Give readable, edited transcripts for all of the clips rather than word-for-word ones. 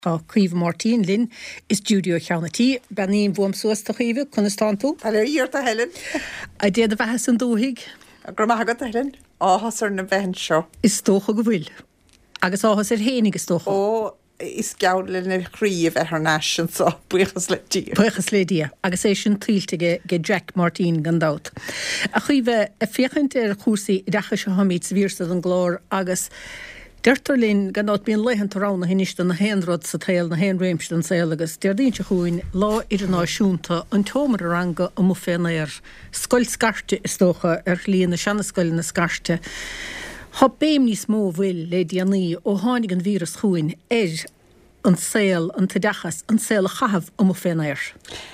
Cuomh Martin Lynn is studio cheannatí, Beníon bhuam suasta chuomh chunastanú. Íorta Helen. A déad a bheithes an dóigh? Gur maithagad Helen. Áhasar na bhein seo. Is tócha go bhfuil. Agus áhas hénig is tócha. Ó, is geall na chríomh ar nation so buchas le tí. Buchas le dia. Agus é sin tríltige ge Jack Martin gandát. A chuomh a féchant ar chúsaí decha se hamid vírsad an glór agus Dertarlín gandát bíon leihan rána hiniste na héanrod sa tail na héan réimst an saoil agus deardínte chuin lá idirnáisiúnta an tómar ranga a mu fénair scoil scarte is tócha ar líon na seanascoil na scarte. Tá béim níos mó bhfuil le dianaí ó tháinig an vírus chuin an saoil an tadachas an saoil a chahabh a mu fénair.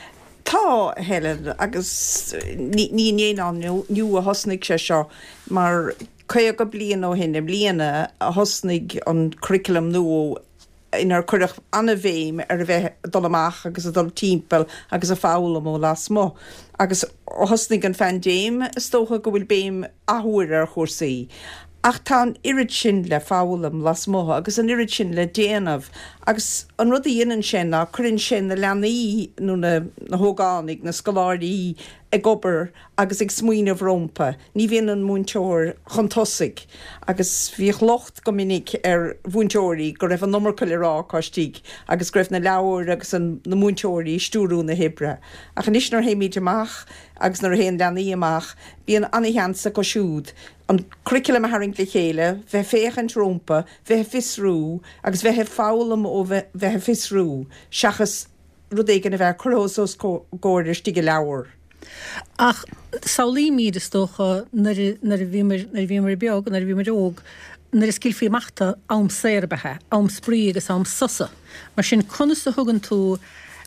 Tá Helen agus ní néán nniu a hosnig sé seo mar Caia go blian ó hinna bliana a hosnig an curriculum nó inar chuireach anna bhéim ar bheith dul amach agus a dul timppel agus a fála mó las mó. Agus hosnig an fan déim stócha go bhfuil béim ahuair ar chósaí. Ach tá irid sin le fálam las mó agus an irid sin le déanamh agus an rud dhéanaan sin a chuann sin na leanaí nó na hógánig na scoláirí ag obair agus ag smuoineh rompa. Ní bhíon an múnteoir chuntosaigh agus bhíoh locht go minic ar bhúnteoirí go raibh an nómarcail rá cáistíigh agus go raibh na leabhar agus na múnteoirí stúrú na hibre. A chanis nar héimiid amach agus nar héon leanaí amach bíon anhéansa go siúd. An curriculum a haring le chéile, bheith féchant rompa, bheith fisrú, agus bheith fálam ó bheith fisrú, seachas rudéigen a bheith chorósos góir stige leabhar. Ach, saolí míad is tócha nar bhímar beag, nar bhímar óg, nar is cilfií machta am séirbethe, am sprí agus am susa. Mar sin conas a thugann tú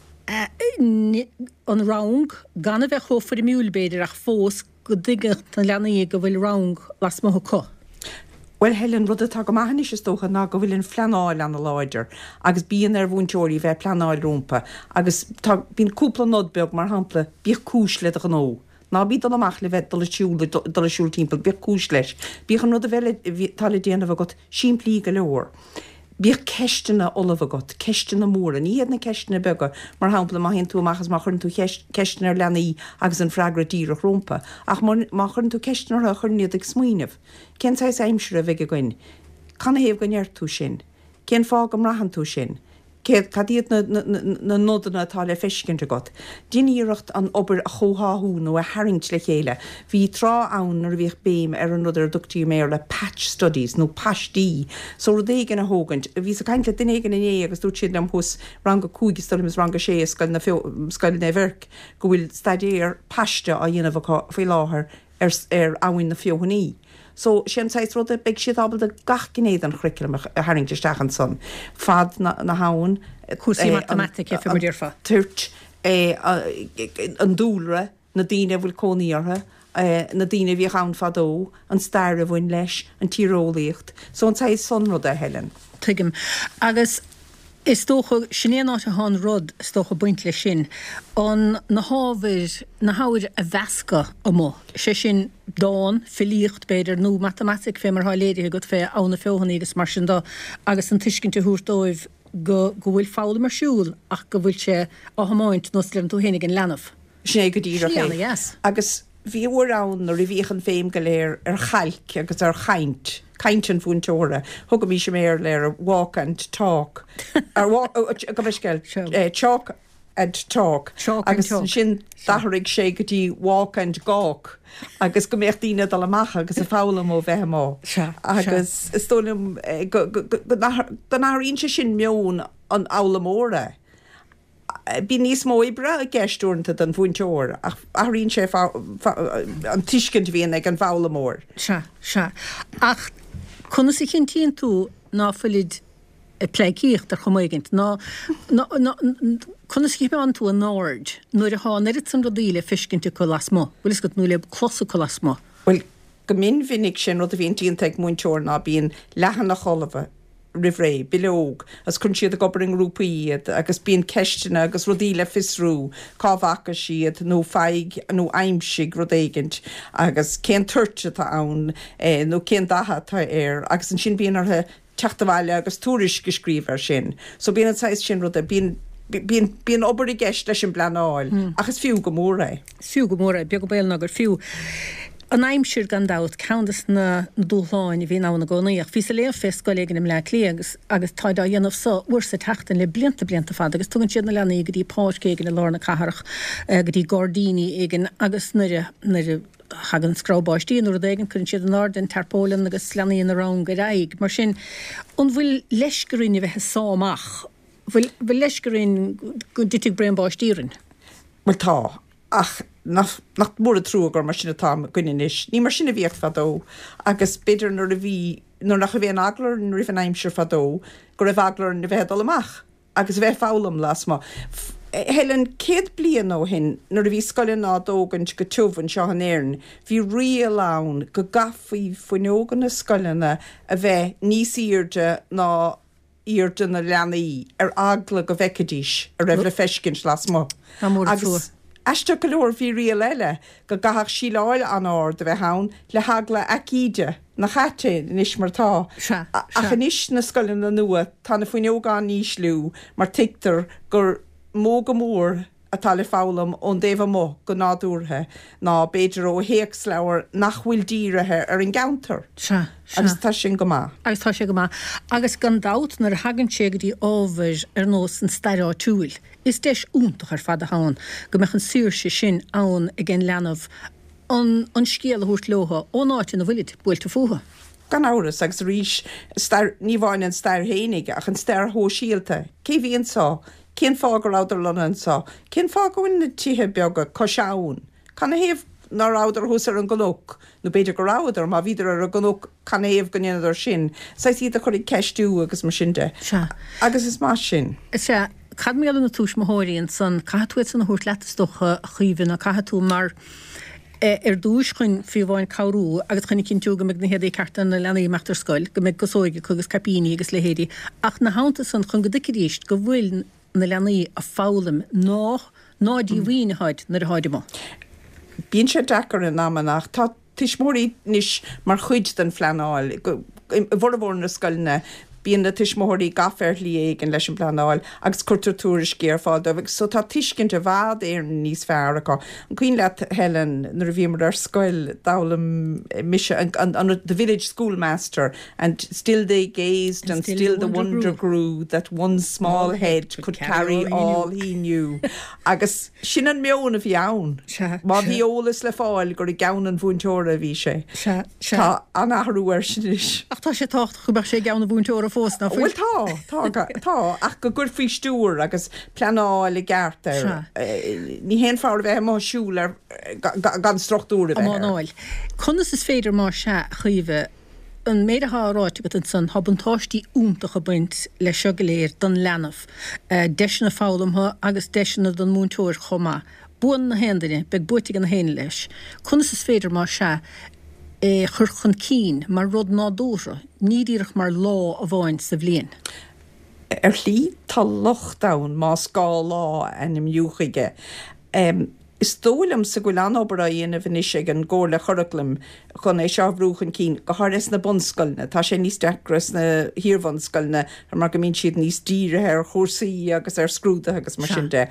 an rang, gan a bheith chófar i miúlbéidir ach fós go digach na leanaí go bhfuil rang las mo có. Well Helen rud atá go maithnis is tócha ná go bhfuil an fleanáil an láidir, agus bíon ar bhúnteoirí bheith pleanáil rompa, agus bíon cúpla nodbeag mar hampla bíoh cúis le an nó. Ná bí dul amach le bheith dul siúl timppel, bíoh cúis leis. Bíoh an rud a bheith tal déanamh got siimplí go leor. Bíoh ceistena olah got, ceistena móra, ní héad na ceistena bega, mar hampla má hén tú amachchas má churn tú ceistena ar leanaí agus an freagra díreach rompa, ach má churn tú ceistena a churníad ag smuoineh. Cén sais aimsere a bheith goin? Canna héobh go neart tú sin? Cén fág am rahan tú sin? Cadíad na nódanna atá le feiscinnte got. Díníireacht an obair a chóthú nó a haringt le chéile. Bhí trá ann ar bhíoh béim ar an rudidir duchtí mé le patch studies nó pastí. So rudéigen a hógant. Bhí sa caiint le dunéigen in é agus dút siad am hús ranga cúigi stolim ranga sé scoil na bhirc go bhfuil stadéir paiste a dhéanamh fé láthair ar áhain na fiohanní. So sin sais rud a beag siad abal a gach gnéad an curriculum a haringteisteach an son. Fad na hain. Cúsaí matematic efe muidir fa. Tuirt an dúlra na daine bhfuil cóníartha, na daine bhí an fadó, an stair a bhain leis, an tírólaíocht. So an sais son rud a Helen. Tuigim. Agus is tócha sinnéanáte hán rud is tócha buint le sin an na hábhir a bheasca amó. Sé sin dáin, filíocht beidir nó matematic fé mar háléirithe go fé ána feohanna agus mar sin dá agus an tuiscinnte thuúrdóibh go bhfuil fála marsúil ach go bhfuil sé á hamáint nó slem tú hénig an lenamh. Sné go díra agus bhíhar ann ar i bhíchan féim go léir ar chailc agus ar chaint. Kaintin fúnteóra, thug mí sem méir le walk and talk. Go bhisceil, chalk and talk. Agus sin dathraigh sé gotí walk and gawk. Agus go méocht daine dal amach agus a fála mó bheith má. Agus stólim go náiríonn se sin meón an ála móra. Bí níos mó ibre a gceistúnta den fúnteóra ach aíonn sé an tuiscint bhíon ag an fála mór. Se. Ach chuna sa chin tíon tú ná fuilid pléicíocht ar chomaigint. Chuna sa an tú a náird nuair a hána irid san rodíle fiscinnte go lasmó. Bhfuil is go nú le closa go lasmó. Well, go min vinnig sin rud a bhíon tíon teag múnteór ná bíon lehan na cholamh rivré, bilóg, as chun siad a gobaring rúpaíad, agus bíon ceistena agus rodíle fisrú, cábhacha siad, nó feig, nó aimsig rodéigint, agus cén tuirte tá ann, nó cén datha tá agus an sin bíon artha teachtamhaile agus túris gescríver sin. So bían sais sin rud a bían obair I gceist leis an blanáil, agus fiú go móra. Fiú go móra, beag go béal agur fiú. An aimimsir gandát ceantas na dúláin bhí ná na gcónaíach. Bhí sa léon fest golégan im le lé agus táid a dhéanamh sa uair sa teachtain le blianta fad, agus tugann siad na lenaí go dtí páiscégan na lána catharach go dtí Gordini igen agus nuair hagan scrábáistíí nuair d éigen chun siad an ardin tarpólan agus lenaí na rán go raig. Mar sin an bhfuil leisgurín bheitthe sámach. Bhfuil leisgurín go ditig breanbáistírin? Well tá. Ach, nach mór a trúgur mar sinna tá gwinis. Ní mar sinna bhíocht fadó, agus beidir nuair nach a bhí an aglar an rih an aimimsir fadó, go raibh aglar na bheith amach, agus bheith fálam las má. Helen céad blian ó hin, nuair a bhí scoilin ná dógan go tuamhann seo an éireann, bhí ria lán go gafaí fuinógan na scoilina a bheith níos íirde ná íirde na leanaí agla go bhecadís a raibh le feiscint las má. Agus Eiste go leor bhí rial eile go gathach síláil an áir de bheith hán le hagla acíide na chatte níos martá. Ach níos na scoilin na nua tána fuinógáin níos lú mar tictar gur mó go mór atá le fálam ón déobh mó go nádúrthe ná beidir ó héex leabhar nach bhfuil díirithe ar an gaantar. Agus tá sin go má. Agus tá sé go má. Agus gandát nar hagann sé go dtí ábhair ar nós an stairá túil. Is deis úntach ar fad a hán, go meach an siúrse sin ann igen leanamh an scéal thuirt lótha ó náit na bhuiid builte fuha. Gan áras agus rís ní bháin an stair hénig ach an stair thó síalta. Cé bhíon sá, cén fágur áidir lona sá, cén fághain na tithe beaga coseáin. Can héamh nar áidir thús ar an gológ, nó beidir go ráidir má bhíidir ar a gológ can éamh gnéanaidir sin. Sa iad a chuir ceistú agus mar sinnte. Agus is más sin. Cad mé na túis mthóiríonn san caithúid san na thuirt letastócha chuomhann a caithú mar dúis chun fiomháin cabhrú agus chuna cinn túga meg na héadaí cartan na lenaí meachtar scoil, go méid gosóige chugus capíní agus le héadí. Ach na hánta san chun go dicíist go bhfuil na lenaí a fálam nádí bhíoineáid nar a háide má. Bíonn sé dechar in námanach tá tuismóí níos mar chuid den fleanáil bhór na scoilne. Bíon na tuismóirí gaferlí an leis an planáil agus cultúris géar fád so tá tuiscint a bhád ar níos fearracha. An cuoin leat Helen nar bhí mar ar scoil dálam mise the village schoolmaster and still they gazed and still the wonder grew that one small head could carry all he knew. Agus sin an meon a bhí ann. Má bhí ólas le fáil gur I gaan an bhúnteóra bhí sé. Tá an ahrú ar sin is. Ach tá sé tácht chubach sé gaan na bhúnteóra fósna. Well tá ach go gur fí stúr agus planáil I gceartar. Ní hen fáil bheith má siúil ar gan struchtúra bheith. Amánáil. Conas is féidir má se chuomh an méad athráte go an san habantáistí úntacha buint le seogaléir don leanamh deisina fálamtha agus deisina don múnteoir chomá. Buan na hendaine beag buirte an na héine leis. Conas is féidir má se churchan cín mar rud nádúra, nídíirech mar lá a bháin sa bblion. Ar lí tá lochdáin má scá lá an mniuchaige. Is tólam sa go leanobar a dhéanamh inis an ggóir le choraclam chun é seahrúchan cín go háris na bonscoilne, tá sé níos decras na híorhanscoilne ar mar go mín siad níos díire ar chósaí agus ar scrúda agus mar sinnte.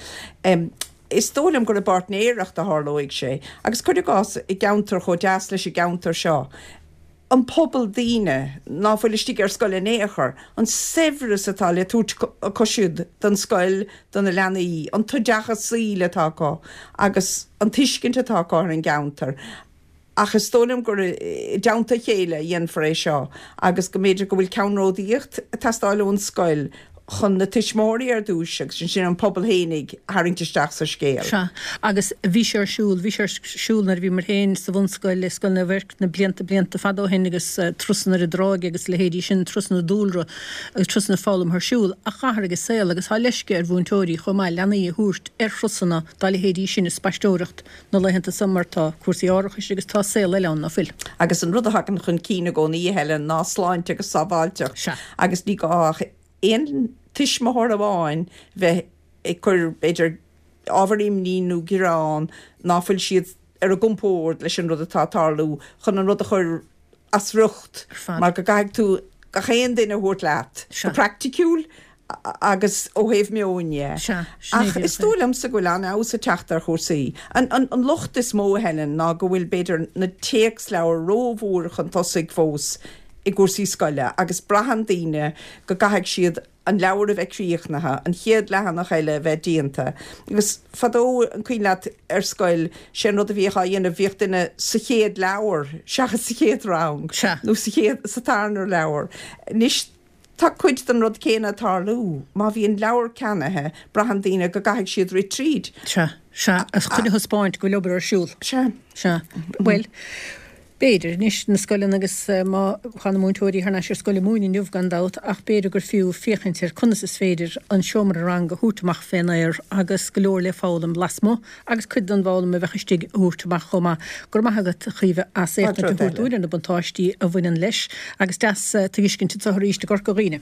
Is tólam gur a bart néireacht a hálóigh sé, agus chuidir gás I gaantar cho deas leis I gaantar seo. An pobl daoine ná bhfuil istigh ar scoil néachar, an severas atá le túirt cosisiúd don scoil don na leanaí, an tuideachas síle táá, agus an tuiscint atáá ar an gaantar. Achas tólam gur deanta chéile dhéan for é seo, agus go méidir go bhfuil ceanródaíocht testáil ón scoil, chun na tuismóirí ar dúis agus sin an pobl hénig haingteisteach sa scéal. Agus bhí sé siúil nar bhí mar héin sa bhunscoil le scoil na bhirc na blianta fadó hen agus trusna a dráig agus le héadí sin trusna dúlra agus trusna fálam th siúil a chahar agus saoil agus há leisce ar bhúntóirí chomá leanaí thuirt ar trusna dá le héadí sin is spaisteoireacht nó le henanta sammartá cuasaí áireachas agus tá saoil le leanna fil. Agus an rud a hagan chun cína go ní Helen ná sláinte agus sábháilte agus ní go éon tuismóthir a bháin bheith chur beidir ábharíim níú girán náfuil siad ar a gumpóir leis an rud atá tarlú chun an rud a chur as rucht mar go gaig tú ga chéan duine thuirt leat. Practicúil agus ó héh meóine. Is tólam sa go an á sa teachtar chósaí. An locht is mó helen ná go bhfuil beidir na téex leabhar rómhúr chun tosaigh fós i gúsaí scoile, agus brahan daine go gatheadh siad an leabhar a bheith críochnathe, an chiad lehanach eile bheith díanta. Agus fadó an cuileat scoil sin rud a bhíocha dhéanamh bhíocht duine sa chéad leabhar, seachas sa chéad rang, nó sa chéad sa tarnar leabhar. Nis tá cuid den rud céine tarlú, má bhíon leabhar cenathe brahan daine go gatheadh siad retreat. Se, as chuine hospáint go leobar ar siúl. Se. Well, Beidir, níos na scoilin agus má chana múntóirí harna sér scoile múin nuh gandát ach beidir gur fiú fiochantir chunas is féidir an seomar rang go hútamach fénair agus golóir le fálam lasmo agus chud an bhálam a bheitchastig hútamach chuma gur maithagat chuomh as éachna hútúir na buntáistí a bhainean leis agus das tuiscinn tú thoiríiste gor go riine.